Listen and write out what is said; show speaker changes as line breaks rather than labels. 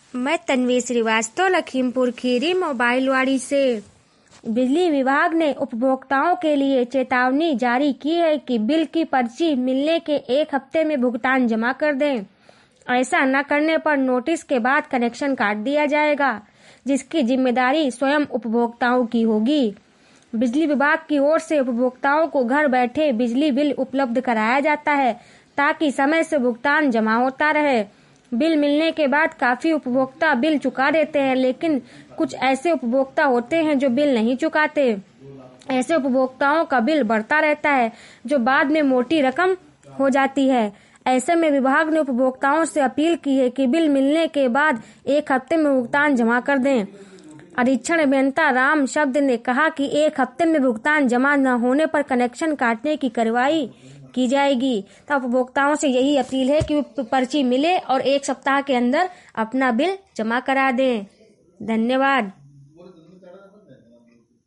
मैं तन्वी श्रीवास्तव लखीमपुर खीरी मोबाइलवाड़ी से। बिजली विभाग ने उपभोक्ताओं के लिए चेतावनी जारी की है कि बिल की पर्ची मिलने के 1 हफ्ते में भुगतान जमा कर दें। ऐसा न करने पर नोटिस के बाद कनेक्शन काट दिया जाएगा, जिसकी जिम्मेदारी स्वयं उपभोक्ताओं की होगी। बिजली विभाग की ओर से उपभोक्ताओं को घर बैठे बिजली बिल उपलब्ध कराया जाता है ताकि समय से भुगतान जमा होता रहे। बिल मिलने के बाद काफी उपभोक्ता बिल चुका देते हैं, लेकिन कुछ ऐसे उपभोक्ता होते हैं जो बिल नहीं चुकाते। ऐसे उपभोक्ताओं का बिल बढ़ता रहता है, जो बाद में मोटी रकम हो जाती है। ऐसे में विभाग ने उपभोक्ताओं से अपील की है कि बिल मिलने के बाद 1 हफ्ते में भुगतान जमा कर दें। अधीक्षण अभियंता राम शब्द ने कहा कि 1 हफ्ते में भुगतान जमा न होने पर कनेक्शन काटने की कार्रवाई की जाएगी। तो उपभोक्ताओं से यही अपील है कि पर्ची मिले और 1 सप्ताह के अंदर अपना बिल जमा करा दें। धन्यवाद।